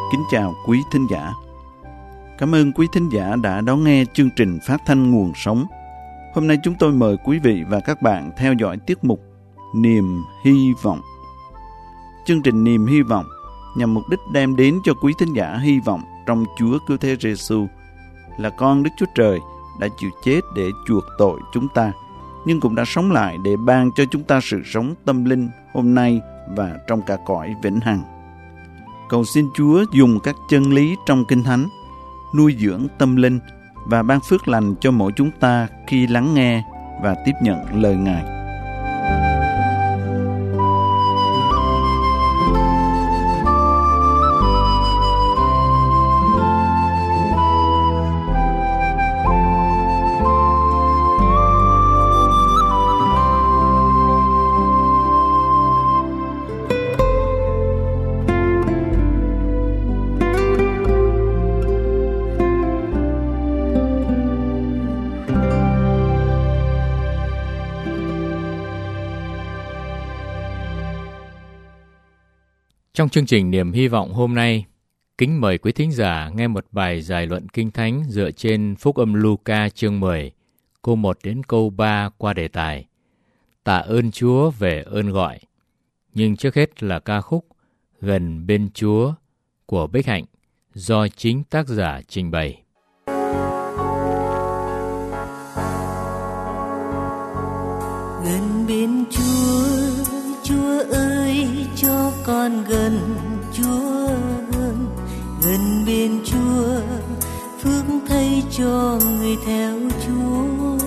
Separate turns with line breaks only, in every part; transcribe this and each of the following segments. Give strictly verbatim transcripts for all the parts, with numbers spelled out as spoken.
kính chào quý thính giả. Cảm ơn quý thính giả đã đón nghe chương trình phát thanh Nguồn Sống. Hôm nay chúng tôi mời quý vị và các bạn theo dõi tiết mục Niềm Hy Vọng. Chương trình Niềm Hy Vọng nhằm mục đích đem đến cho quý thính giả hy vọng trong Chúa Cứu Thế Giêsu là con Đức Chúa Trời đã chịu chết để chuộc tội chúng ta, nhưng cũng đã sống lại để ban cho chúng ta sự sống tâm linh hôm nay và trong cả cõi vĩnh hằng. Cầu xin Chúa dùng các chân lý trong Kinh Thánh nuôi dưỡng tâm linh và ban phước lành cho mỗi chúng ta khi lắng nghe và tiếp nhận lời Ngài.
Trong chương trình Niềm Hy Vọng hôm nay, kính mời quý thính giả nghe một bài giải luận Kinh Thánh dựa trên Phúc âm Luca chương mười, câu một đến câu ba qua đề tài Tạ ơn Chúa về ơn gọi. Nhưng trước hết là ca khúc Gần bên Chúa của Bích Hạnh do chính tác giả trình bày.
Gần bên Chúa, Chúa ơi cho con gần Chúa hơn. Gần bên Chúa, phước thay cho người theo Chúa.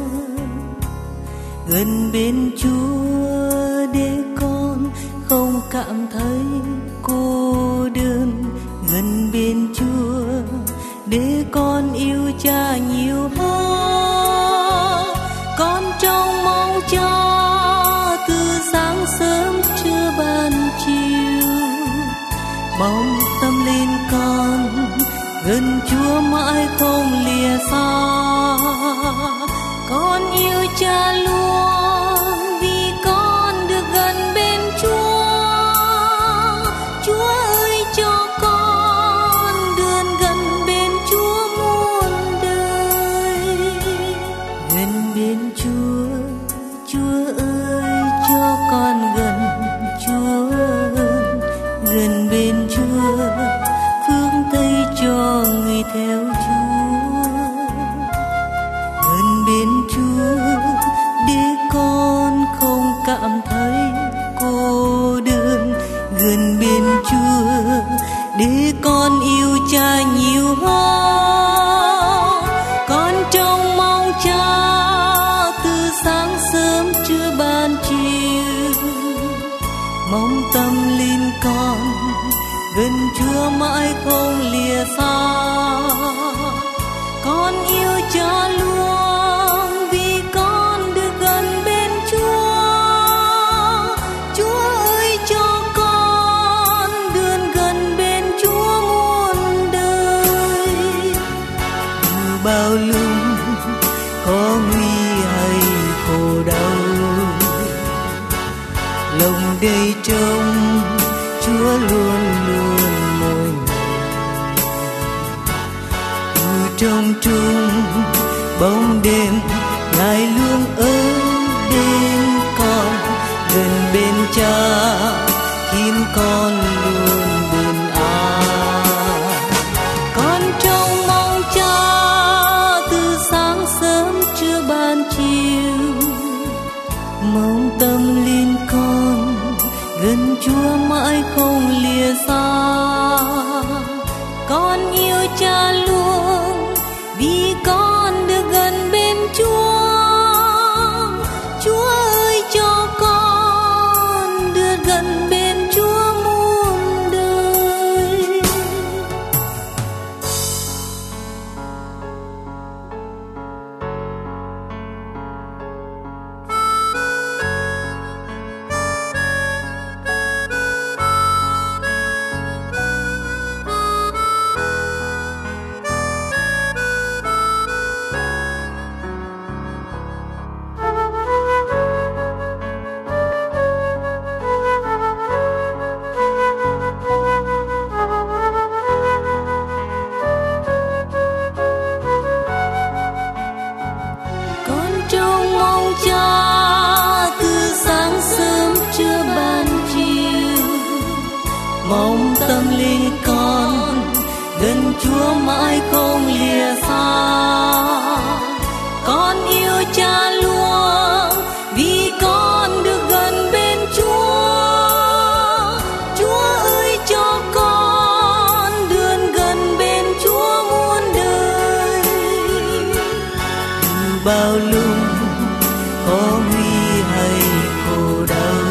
Gần bên Chúa để con không cảm thấy cô đơn. Gần bên Chúa để con yêu Cha nhiều hơn. Con trông mong cho từ sáng sớm trưa ban chiều, mong tâm linh con gần Chúa mãi không lìa xa. Con yêu Cha luôn vì con được gần bên Chúa. Chúa ơi cho con được gần bên Chúa muôn đời. Gần bên Chúa, Chúa ơi cho con gần Chúa hơn. Gần bên Chúa, phước thay cho người theo Chúa. Gần bên Chúa để con không cảm thấy cô đơn. Gần bên Chúa để con yêu Cha nhiều hơn. Con trông mong Cha từ sáng sớm trưa ban chiều, mong tâm linh con gần Chúa mãi không lìa xa. Con yêu Cha luôn vì con được gần bên Chúa. Chúa ơi cho con được gần bên Chúa muôn đời. Dù bao lúc có nguy hay khổ đau, lòng đầy trông Chúa luôn luôn mỗi ngày. Từ trong trung bóng đêm Ngài luôn ở bên con. Gần bên Cha khiến con luôn bình an. Con trông mong Cha từ sáng sớm trưa ban chiều, mong tâm linh con gần Chúa mãi không lìa xa. Con yêu Cha luôn vì con được gần bên Chúa. Chúa ơi cho con được gần bên Chúa muôn đời. Chúa mãi không lìa xa. Con yêu Cha luôn vì con được gần bên Chúa. Chúa ơi cho con đường gần bên Chúa muôn đời. Dù bao lúc có nguy hay khổ đau,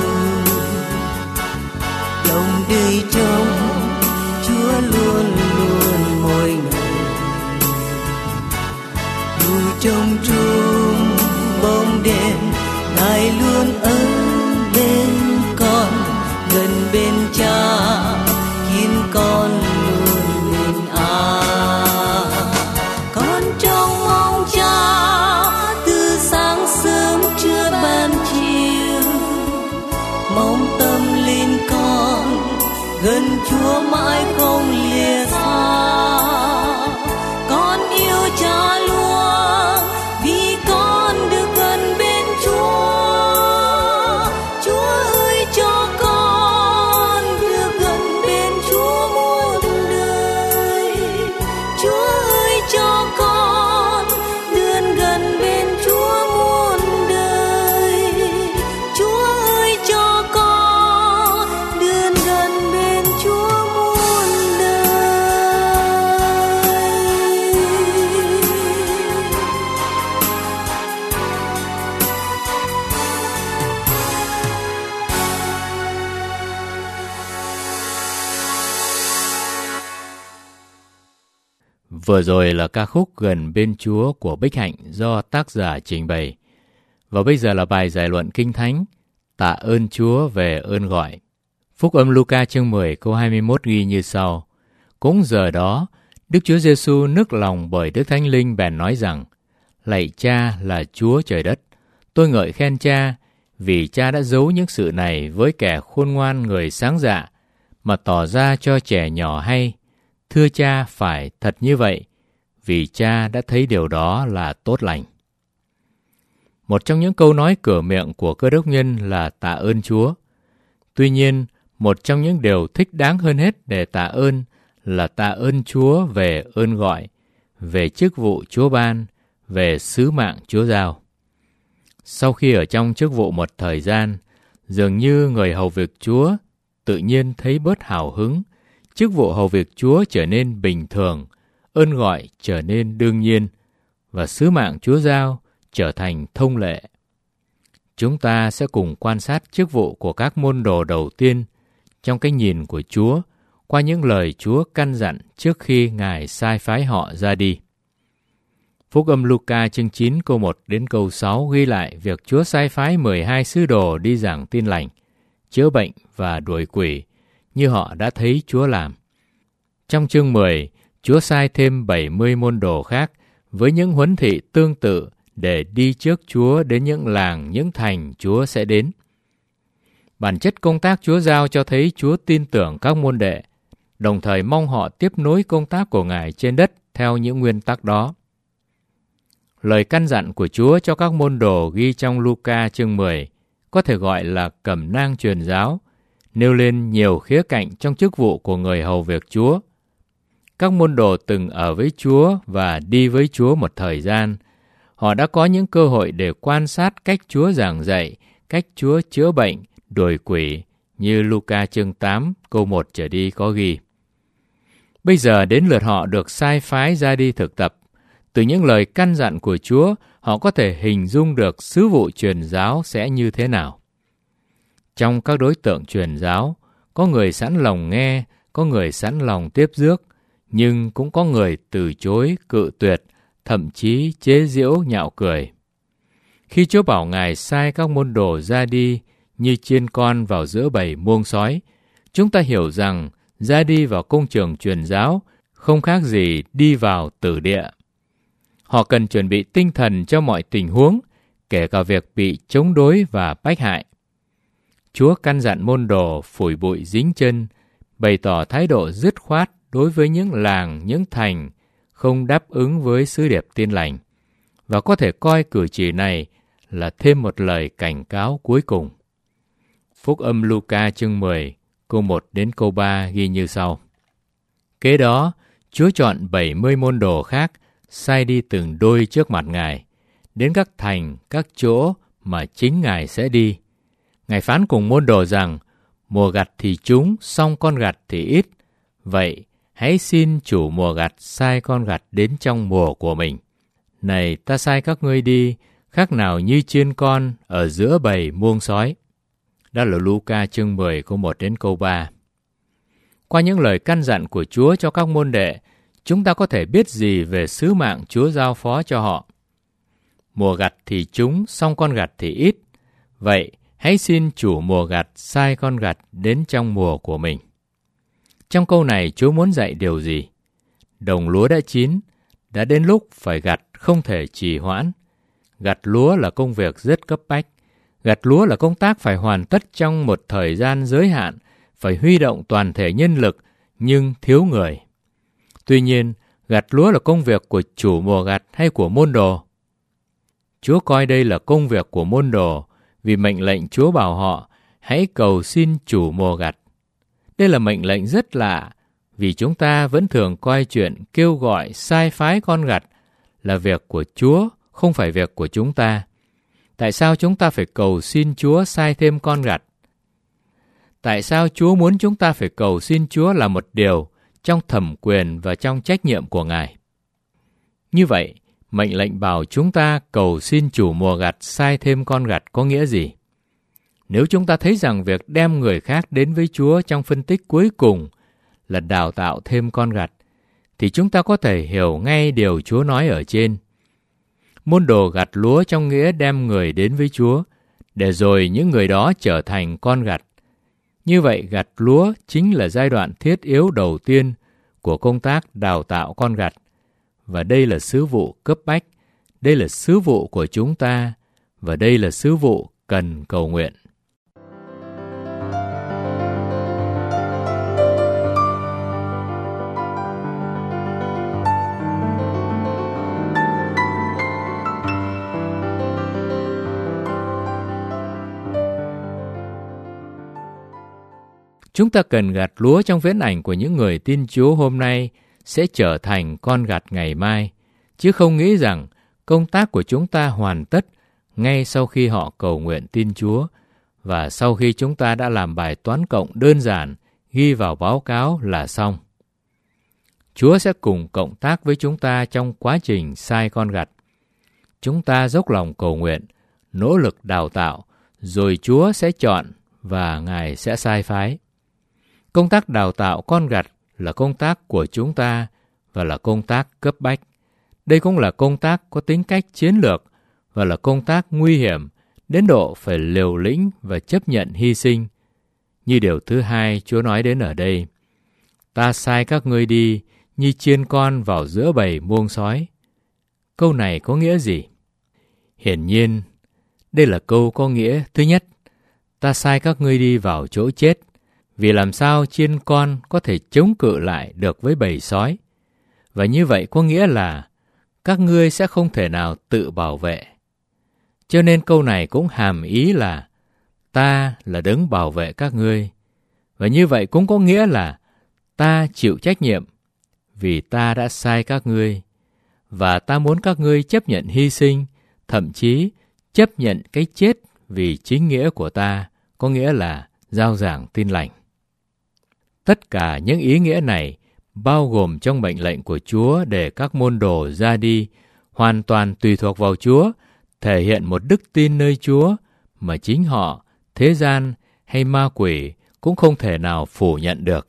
lòng đời trong Chúa luôn luôn mỗi ngày. Dù trong trung bóng đêm, Ngài luôn ở bên con, gần bên Cha khiến con luôn bình an. Con trông mong Cha từ sáng sớm trưa ban chiều, mong tâm linh con gần Chúa mãi không lìa xa. Con yêu Cha luôn vì con được gần bên Chúa. Chúa ơi cho con được gần bên Chúa muôn đời. Chúa ơi cho con được gần bên Chúa muôn đời. Chúa ơi cho con được gần bên Chúa muôn đời.
Vừa rồi là ca khúc Gần bên Chúa của Bích Hạnh do tác giả trình bày. Và bây giờ là bài giải luận Kinh Thánh, Tạ ơn Chúa về ơn gọi. Phúc âm Luca chương mười câu hai mươi mốt ghi như sau: Cũng giờ đó, Đức Chúa Giêsu nức lòng bởi Đức Thánh Linh bèn nói rằng: Lạy Cha là Chúa trời đất, tôi ngợi khen Cha, vì Cha đã giấu những sự này với kẻ khôn ngoan người sáng dạ, mà tỏ ra cho trẻ nhỏ hay. Thưa Cha, phải thật như vậy, vì Cha đã thấy điều đó là tốt lành. Một trong những câu nói cửa miệng của Cơ Đốc nhân là tạ ơn Chúa. Tuy nhiên, một trong những điều thích đáng hơn hết để tạ ơn là tạ ơn Chúa về ơn gọi, về chức vụ Chúa ban, về sứ mạng Chúa giao. Sau khi ở trong chức vụ một thời gian, dường như người hầu việc Chúa tự nhiên thấy bớt hào hứng, chức vụ hầu việc Chúa trở nên bình thường, ơn gọi trở nên đương nhiên, và sứ mạng Chúa giao trở thành thông lệ. Chúng ta sẽ cùng quan sát chức vụ của các môn đồ đầu tiên trong cái nhìn của Chúa qua những lời Chúa căn dặn trước khi Ngài sai phái họ ra đi. Phúc âm Luca chương chín câu một đến câu sáu ghi lại việc Chúa sai phái mười hai sứ đồ đi giảng tin lành, chữa bệnh và đuổi quỷ như họ đã thấy Chúa làm. Trong chương mười, Chúa sai thêm bảy mươi môn đồ khác với những huấn thị tương tự để đi trước Chúa đến những làng, những thành Chúa sẽ đến. Bản chất công tác Chúa giao cho thấy Chúa tin tưởng các môn đệ, đồng thời mong họ tiếp nối công tác của Ngài trên đất theo những nguyên tắc đó. Lời căn dặn của Chúa cho các môn đồ ghi trong Luca chương mười có thể gọi là cẩm nang truyền giáo, nêu lên nhiều khía cạnh trong chức vụ của người hầu việc Chúa. Các môn đồ từng ở với Chúa và đi với Chúa một thời gian. Họ đã có những cơ hội để quan sát cách Chúa giảng dạy, cách Chúa chữa bệnh, đuổi quỷ, như Luca chương tám câu một trở đi có ghi. Bây giờ đến lượt họ được sai phái ra đi thực tập. Từ những lời căn dặn của Chúa, họ có thể hình dung được sứ vụ truyền giáo sẽ như thế nào. Trong các đối tượng truyền giáo, có người sẵn lòng nghe, có người sẵn lòng tiếp rước, nhưng cũng có người từ chối, cự tuyệt, thậm chí chế giễu nhạo cười. Khi Chúa bảo Ngài sai các môn đồ ra đi như chiên con vào giữa bầy muông sói, chúng ta hiểu rằng ra đi vào công trường truyền giáo không khác gì đi vào tử địa. Họ cần chuẩn bị tinh thần cho mọi tình huống, kể cả việc bị chống đối và bách hại. Chúa căn dặn môn đồ phủi bụi dính chân, bày tỏ thái độ dứt khoát đối với những làng, những thành không đáp ứng với sứ điệp tin lành, và có thể coi cử chỉ này là thêm một lời cảnh cáo cuối cùng. Phúc âm Luca chương mười, câu một đến câu ba ghi như sau. Kế đó, Chúa chọn bảy mươi môn đồ khác, sai đi từng đôi trước mặt Ngài, đến các thành, các chỗ mà chính Ngài sẽ đi. Ngài phán cùng môn đồ rằng, mùa gặt thì trúng, song con gặt thì ít. Vậy, hãy xin chủ mùa gặt sai con gặt đến trong mùa của mình. Này, ta sai các ngươi đi, khác nào như chiên con ở giữa bầy muông sói. Đó là Luca chương mười câu một đến câu ba. Qua những lời căn dặn của Chúa cho các môn đệ, chúng ta có thể biết gì về sứ mạng Chúa giao phó cho họ. Mùa gặt thì trúng, song con gặt thì ít. Vậy, hãy xin chủ mùa gặt sai con gặt đến trong mùa của mình. Trong câu này Chúa muốn dạy điều gì? Đồng lúa đã chín, đã đến lúc phải gặt không thể trì hoãn. Gặt lúa là công việc rất cấp bách. Gặt lúa là công tác phải hoàn tất trong một thời gian giới hạn, phải huy động toàn thể nhân lực, nhưng thiếu người. Tuy nhiên, gặt lúa là công việc của chủ mùa gặt hay của môn đồ? Chúa coi đây là công việc của môn đồ, vì mệnh lệnh Chúa bảo họ, hãy cầu xin chủ mùa gặt. Đây là mệnh lệnh rất lạ, vì chúng ta vẫn thường coi chuyện kêu gọi sai phái con gặt là việc của Chúa, không phải việc của chúng ta. Tại sao chúng ta phải cầu xin Chúa sai thêm con gặt? Tại sao Chúa muốn chúng ta phải cầu xin Chúa là một điều trong thẩm quyền và trong trách nhiệm của Ngài? Như vậy, mệnh lệnh bảo chúng ta cầu xin chủ mùa gặt sai thêm con gặt có nghĩa gì? Nếu chúng ta thấy rằng việc đem người khác đến với Chúa trong phân tích cuối cùng là đào tạo thêm con gặt, thì chúng ta có thể hiểu ngay điều Chúa nói ở trên. Môn đồ gặt lúa trong nghĩa đem người đến với Chúa, để rồi những người đó trở thành con gặt. Như vậy, gặt lúa chính là giai đoạn thiết yếu đầu tiên của công tác đào tạo con gặt. Và đây là sứ vụ cấp bách, đây là sứ vụ của chúng ta, và đây là sứ vụ cần cầu nguyện. Chúng ta cần gặt lúa trong viễn ảnh của những người tin Chúa hôm nay sẽ trở thành con gặt ngày mai, chứ không nghĩ rằng công tác của chúng ta hoàn tất ngay sau khi họ cầu nguyện tin Chúa và sau khi chúng ta đã làm bài toán cộng đơn giản ghi vào báo cáo là xong. Chúa sẽ cùng cộng tác với chúng ta trong quá trình sai con gặt. Chúng ta dốc lòng cầu nguyện, nỗ lực đào tạo, rồi Chúa sẽ chọn và Ngài sẽ sai phái. Công tác đào tạo con gặt là công tác của chúng ta và là công tác cấp bách. Đây cũng là công tác có tính cách chiến lược và là công tác nguy hiểm đến độ phải liều lĩnh và chấp nhận hy sinh. Như điều thứ hai Chúa nói đến ở đây, ta sai các ngươi đi như chiên con vào giữa bầy muông sói. Câu này có nghĩa gì? Hiển nhiên, đây là câu có nghĩa thứ nhất, ta sai các ngươi đi vào chỗ chết, vì làm sao chiên con có thể chống cự lại được với bầy sói. Và như vậy có nghĩa là các ngươi sẽ không thể nào tự bảo vệ. Cho nên câu này cũng hàm ý là ta là đấng bảo vệ các ngươi. Và như vậy cũng có nghĩa là ta chịu trách nhiệm vì ta đã sai các ngươi. Và ta muốn các ngươi chấp nhận hy sinh, thậm chí chấp nhận cái chết vì chính nghĩa của ta, có nghĩa là rao giảng tin lành. Tất cả những ý nghĩa này bao gồm trong mệnh lệnh của Chúa để các môn đồ ra đi, hoàn toàn tùy thuộc vào Chúa, thể hiện một đức tin nơi Chúa mà chính họ, thế gian hay ma quỷ cũng không thể nào phủ nhận được.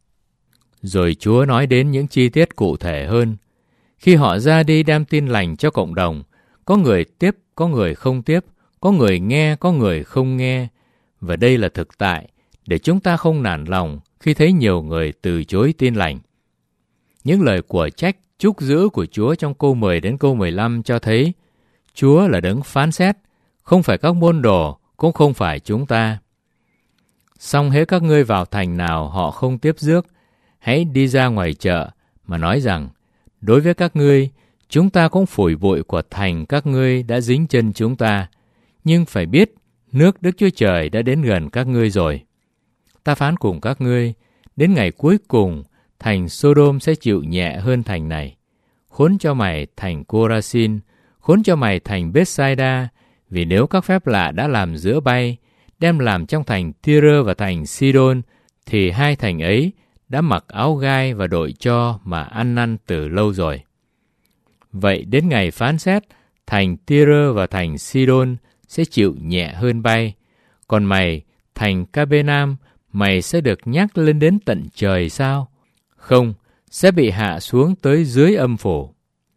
Rồi Chúa nói đến những chi tiết cụ thể hơn. Khi họ ra đi đem tin lành cho cộng đồng, có người tiếp, có người không tiếp, có người nghe, có người không nghe. Và đây là thực tại, để chúng ta không nản lòng khi thấy nhiều người từ chối tin lành. Những lời của trách, trúc giữ của Chúa trong câu mười đến câu mười lăm cho thấy Chúa là đấng phán xét, không phải các môn đồ, cũng không phải chúng ta. Song hễ các ngươi vào thành nào họ không tiếp rước, hãy đi ra ngoài chợ mà nói rằng, đối với các ngươi, chúng ta cũng phủi bụi của thành các ngươi đã dính chân chúng ta, nhưng phải biết nước Đức Chúa Trời đã đến gần các ngươi rồi. Ta phán cùng các ngươi, đến ngày cuối cùng thành Sodom sẽ chịu nhẹ hơn thành này. Khốn cho mày thành Corazin, khốn cho mày thành Bethsaida, vì nếu các phép lạ đã làm giữa bay, đem làm trong thành Tyre và thành Sidon, thì hai thành ấy đã mặc áo gai và đội cho mà ăn năn từ lâu rồi. Vậy đến ngày phán xét, thành Tyre và thành Sidon sẽ chịu nhẹ hơn bay. Còn mày, thành Capernaum, mày sẽ được nhắc lên đến tận trời sao? Không, sẽ bị hạ xuống tới dưới âm phủ.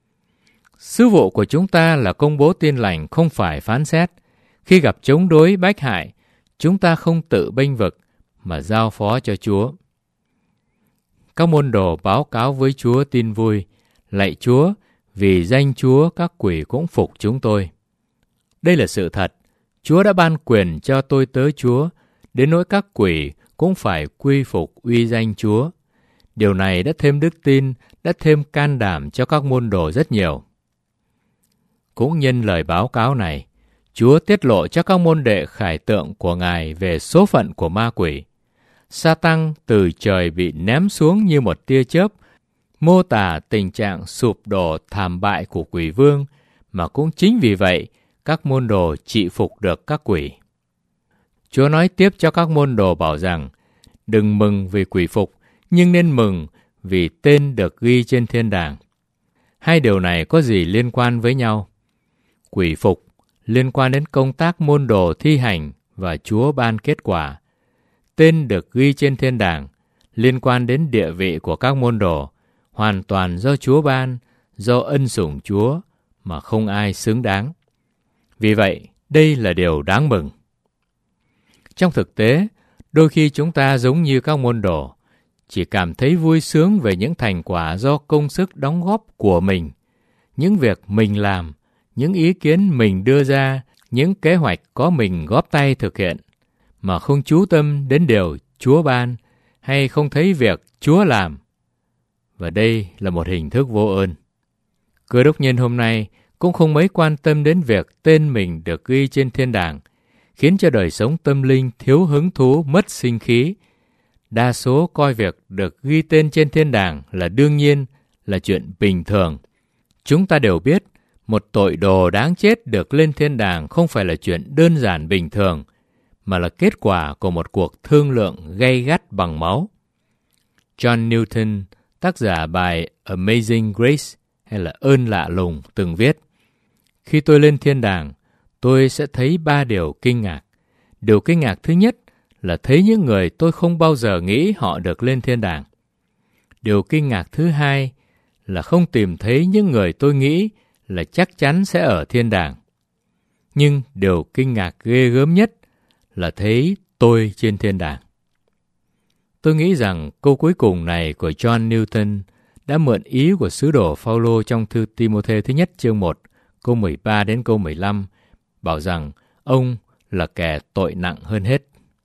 Sứ vụ của chúng ta là công bố tin lành, không phải phán xét. Khi gặp chống đối bách hại, chúng ta không tự bênh vực mà giao phó cho Chúa. Các môn đồ báo cáo với Chúa tin vui: lạy Chúa, vì danh Chúa các quỷ cũng phục chúng tôi. Đây là sự thật. Chúa đã ban quyền cho tôi tớ Chúa, đến nỗi các quỷ cũng phải quy phục uy danh Chúa. Điều này đã thêm đức tin, đã thêm can đảm cho các môn đồ rất nhiều. Cũng nhân lời báo cáo này, Chúa tiết lộ cho các môn đệ khải tượng của Ngài về số phận của ma quỷ. Sa-tăng từ trời bị ném xuống như một tia chớp, mô tả tình trạng sụp đổ thảm bại của quỷ vương, mà cũng chính vì vậy các môn đồ trị phục được các quỷ. Chúa nói tiếp cho các môn đồ bảo rằng, đừng mừng vì quỷ phục, nhưng nên mừng vì tên được ghi trên thiên đàng. Hai điều này có gì liên quan với nhau? Quỷ phục liên quan đến công tác môn đồ thi hành và Chúa ban kết quả. Tên được ghi trên thiên đàng liên quan đến địa vị của các môn đồ, hoàn toàn do Chúa ban, do ân sủng Chúa mà không ai xứng đáng. Vì vậy, đây là điều đáng mừng. Trong thực tế, đôi khi chúng ta giống như các môn đồ, chỉ cảm thấy vui sướng về những thành quả do công sức đóng góp của mình, những việc mình làm, những ý kiến mình đưa ra, những kế hoạch có mình góp tay thực hiện, mà không chú tâm đến điều Chúa ban hay không thấy việc Chúa làm. Và đây là một hình thức vô ơn. Cơ đốc nhân hôm nay cũng không mấy quan tâm đến việc tên mình được ghi trên thiên đàng, khiến cho đời sống tâm linh thiếu hứng thú, mất sinh khí. Đa số coi việc được ghi tên trên thiên đàng là đương nhiên, là chuyện bình thường. Chúng ta đều biết, một tội đồ đáng chết được lên thiên đàng không phải là chuyện đơn giản bình thường, mà là kết quả của một cuộc thương lượng gay gắt bằng máu. John Newton, tác giả bài Amazing Grace hay là Ơn Lạ Lùng, từng viết: khi tôi lên thiên đàng, tôi sẽ thấy ba điều kinh ngạc. Điều kinh ngạc thứ nhất là thấy những người tôi không bao giờ nghĩ họ được lên thiên đàng. Điều kinh ngạc thứ hai là không tìm thấy những người tôi nghĩ là chắc chắn sẽ ở thiên đàng. Nhưng điều kinh ngạc ghê gớm nhất là thấy tôi trên thiên đàng. Tôi nghĩ rằng câu cuối cùng này của John Newton đã mượn ý của sứ đồ Phaolô trong thư Ti-mô-thê thứ nhất chương một, câu mười ba đến câu mười lăm, bảo rằng ông là kẻ tội nặng hơn hết.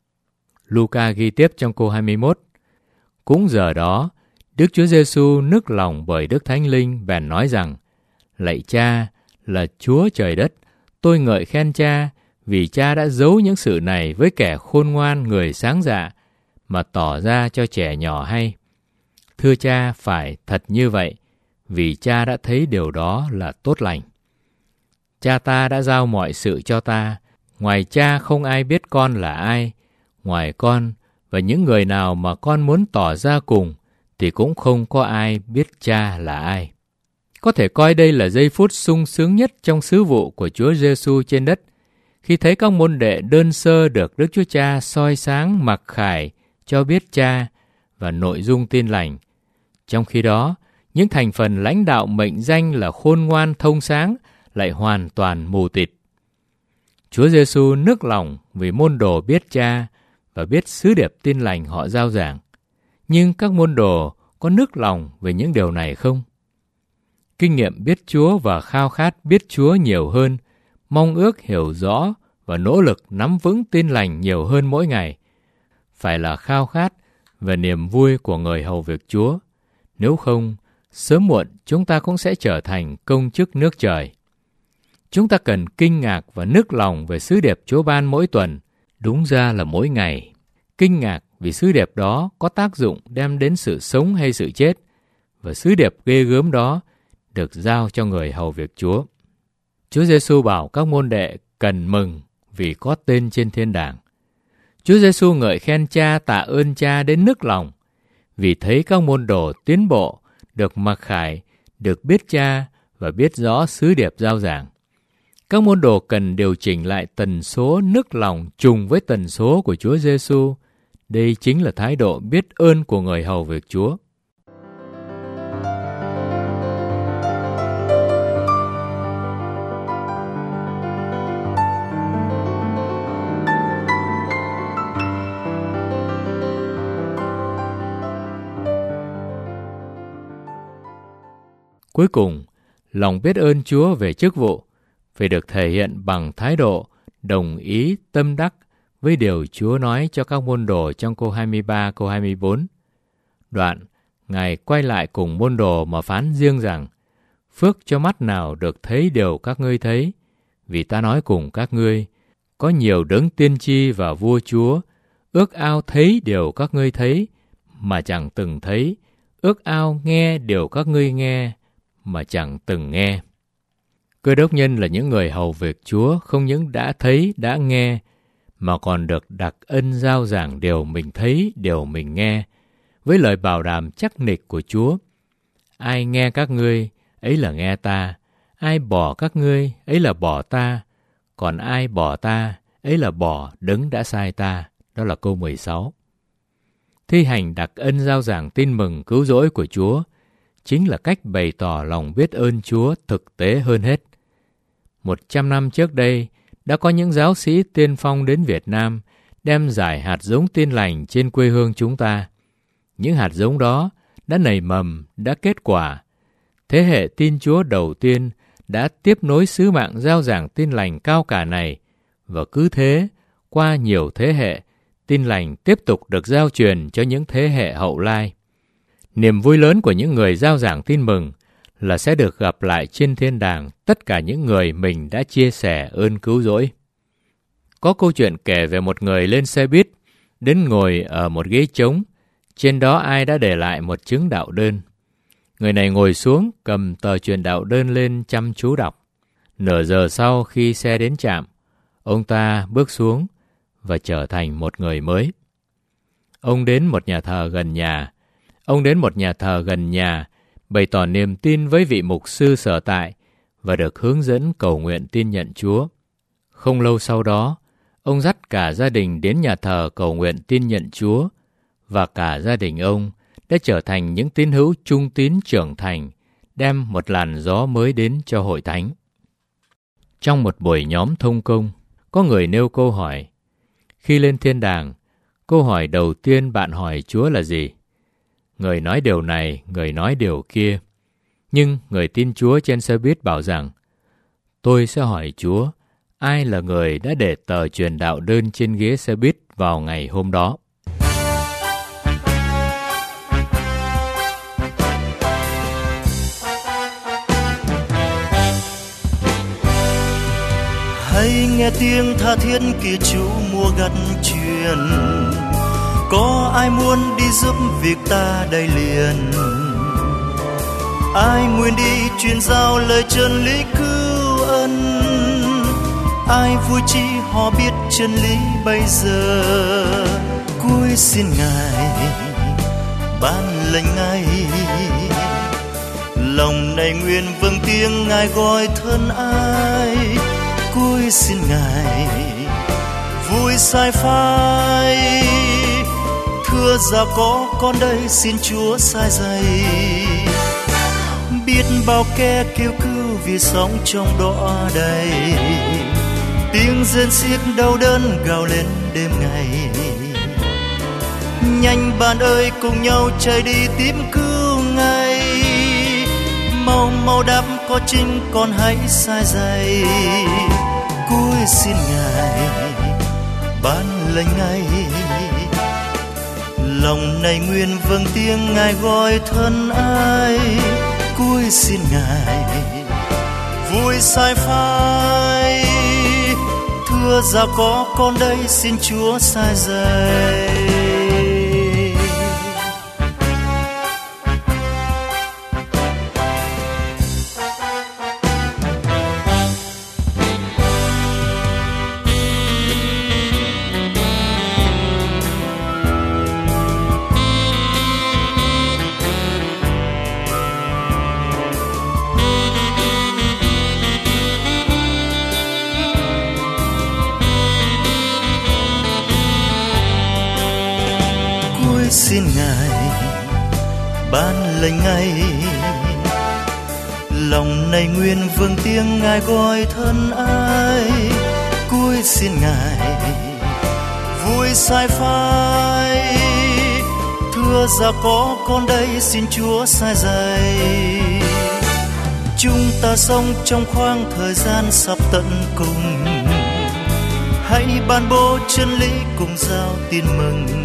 Luca ghi tiếp trong câu hai mươi mốt: cũng giờ đó, Đức Chúa Giêsu nức lòng bởi Đức Thánh Linh bèn nói rằng: lạy Cha, là Chúa trời đất, tôi ngợi khen Cha, vì Cha đã giấu những sự này với kẻ khôn ngoan người sáng dạ, mà tỏ ra cho trẻ nhỏ hay. Thưa Cha, phải thật như vậy, vì Cha đã thấy điều đó là tốt lành. Cha ta đã giao mọi sự cho ta, ngoài Cha không ai biết con là ai, ngoài con và những người nào mà con muốn tỏ ra cùng, thì cũng không có ai biết Cha là ai. Có thể coi đây là giây phút sung sướng nhất trong sứ vụ của Chúa Giêsu trên đất, khi thấy các môn đệ đơn sơ được Đức Chúa Cha soi sáng mặc khải cho biết Cha và nội dung tin lành. Trong khi đó, những thành phần lãnh đạo mệnh danh là khôn ngoan thông sáng lại hoàn toàn mù tịt. Chúa Giêsu nức lòng vì môn đồ biết Cha và biết sứ điệp tin lành họ rao giảng. Nhưng các môn đồ có nức lòng về những điều này không? Kinh nghiệm biết Chúa và khao khát biết Chúa nhiều hơn, mong ước hiểu rõ và nỗ lực nắm vững tin lành nhiều hơn mỗi ngày, phải là khao khát và niềm vui của người hầu việc Chúa. Nếu không, sớm muộn chúng ta cũng sẽ trở thành công chức nước trời. Chúng ta cần kinh ngạc và nức lòng về sứ điệp Chúa ban mỗi tuần, đúng ra là mỗi ngày. Kinh ngạc vì sứ điệp đó có tác dụng đem đến sự sống hay sự chết, và sứ điệp ghê gớm đó được giao cho người hầu việc Chúa. Chúa Giêsu bảo các môn đệ cần mừng vì có tên trên thiên đàng. Chúa Giêsu ngợi khen Cha, tạ ơn Cha đến nức lòng, vì thấy các môn đồ tiến bộ, được mặc khải, được biết Cha và biết rõ sứ điệp giao giảng. Các môn đồ cần điều chỉnh lại tần số nức lòng trùng với tần số của Chúa Giêsu. Đây chính là thái độ biết ơn của người hầu việc Chúa. Cuối cùng, lòng biết ơn Chúa về chức vụ phải được thể hiện bằng thái độ đồng ý tâm đắc với điều Chúa nói cho các môn đồ trong câu hai mươi ba, câu hai mươi bốn. Đoạn, Ngài quay lại cùng môn đồ mà phán riêng rằng: phước cho mắt nào được thấy điều các ngươi thấy, vì ta nói cùng các ngươi, có nhiều đấng tiên tri và vua chúa, ước ao thấy điều các ngươi thấy, mà chẳng từng thấy, ước ao nghe điều các ngươi nghe, mà chẳng từng nghe. Cơ đốc nhân là những người hầu việc Chúa không những đã thấy, đã nghe, mà còn được đặc ân giao giảng điều mình thấy, điều mình nghe, với lời bảo đảm chắc nịch của Chúa. Ai nghe các ngươi, ấy là nghe ta. Ai bỏ các ngươi, ấy là bỏ ta. Còn ai bỏ ta, ấy là bỏ đấng đã sai ta. Đó là câu mười sáu. Thi hành đặc ân giao giảng tin mừng cứu rỗi của Chúa chính là cách bày tỏ lòng biết ơn Chúa thực tế hơn hết. Một trăm năm trước đây, đã có những giáo sĩ tiên phong đến Việt Nam đem rải hạt giống tin lành trên quê hương chúng ta. Những hạt giống đó đã nảy mầm, đã kết quả. Thế hệ tin Chúa đầu tiên đã tiếp nối sứ mạng giao giảng tin lành cao cả này, và cứ thế, qua nhiều thế hệ, tin lành tiếp tục được giao truyền cho những thế hệ hậu lai. Niềm vui lớn của những người giao giảng tin mừng là sẽ được gặp lại trên thiên đàng tất cả những người mình đã chia sẻ ơn cứu rỗi. Có câu chuyện kể về một người lên xe buýt, đến ngồi ở một ghế trống, trên đó ai đã để lại một chứng đạo đơn. Người này ngồi xuống, cầm tờ truyền đạo đơn lên chăm chú đọc. Nửa giờ sau khi xe đến trạm, ông ta bước xuống và trở thành một người mới. Ông đến một nhà thờ gần nhà. Ông đến một nhà thờ gần nhà, bày tỏ niềm tin với vị mục sư sở tại và được hướng dẫn cầu nguyện tin nhận Chúa. Không lâu sau đó, ông dắt cả gia đình đến nhà thờ cầu nguyện tin nhận Chúa, và cả gia đình ông đã trở thành những tín hữu trung tín trưởng thành, đem một làn gió mới đến cho hội thánh. Trong một buổi nhóm thông công, có người nêu câu hỏi: khi lên thiên đàng, câu hỏi đầu tiên bạn hỏi Chúa là gì? Người nói điều này, người nói điều kia. Nhưng người tin Chúa trên xe buýt bảo rằng: tôi sẽ hỏi Chúa, ai là người đã để tờ truyền đạo đơn trên ghế xe buýt vào ngày hôm đó?
Hãy nghe tiếng tha thiết kia Chúa mua gặt truyền, có ai muốn đi giúp việc ta đây liền? Ai nguyện đi truyền giao lời chân lý cứu ân? Ai vui chi họ biết chân lý bây giờ? Cúi xin Ngài ban lệnh ngay, lòng này nguyện vâng tiếng Ngài gọi thân ai. Cúi xin Ngài vui sai phai, thưa già có con đây xin Chúa sai dạy. Biết bao kẻ kêu cứu vì sóng trong đó đầy, tiếng rên xiết đau đớn gào lên đêm ngày. Nhanh bạn ơi cùng nhau chạy đi tìm cứu ngay, mau mau đáp có chính con hãy sai dạy. Cúi xin Ngài ban lệnh ngay, lòng này nguyện vâng tiếng Ngài gọi thân ai. Cúi xin Ngài vui sai phai, thưa già có con đây xin Chúa sai dạy. xin Ngài ban lệnh ngay, lòng này nguyện vâng tiếng Ngài gọi thân ai. Cúi xin Ngài vui sai phai, thưa ra có con đây xin Chúa sai dạy. Chúng ta sống trong khoảng thời gian sắp tận cùng, hãy ban bố chân lý cùng giao tin mừng.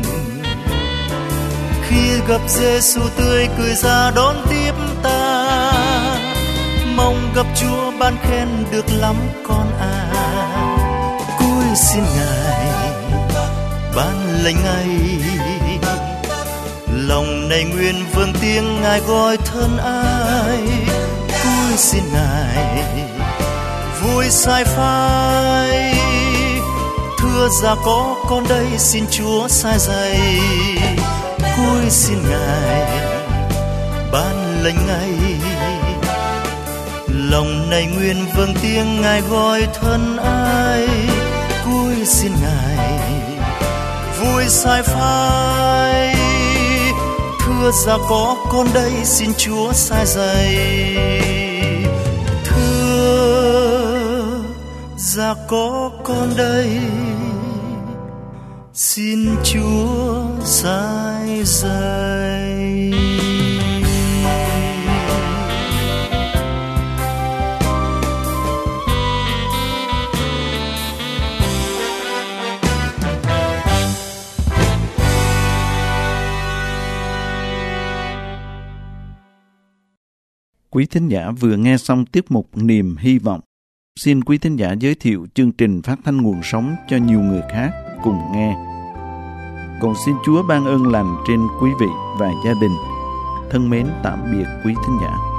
Khi gặp Giêsu tươi cười ra đón tiếp ta, mong gặp Chúa ban khen được lắm con à. Cúi xin Ngài ban lệnh ngay, lòng này nguyện vâng tiếng Ngài gọi thân ai. Cúi xin Ngài vui sai phai, thưa ra có con đây xin Chúa sai dạy. Cúi xin Ngài ban lệnh ngay, lòng này nguyện vâng tiếng Ngài gọi thân ai. Cúi xin Ngài vui sai phai, thưa ra có con đây xin Chúa sai dạy. Thưa ra có con đây xin Chúa sai dạy.
Quý thính giả vừa nghe xong tiết mục Niềm Hy Vọng. Xin quý thính giả giới thiệu chương trình phát thanh nguồn sống cho nhiều người khác cùng nghe. Còn xin Chúa ban ơn lành trên quý vị và gia đình. Thân mến tạm biệt quý thính giả.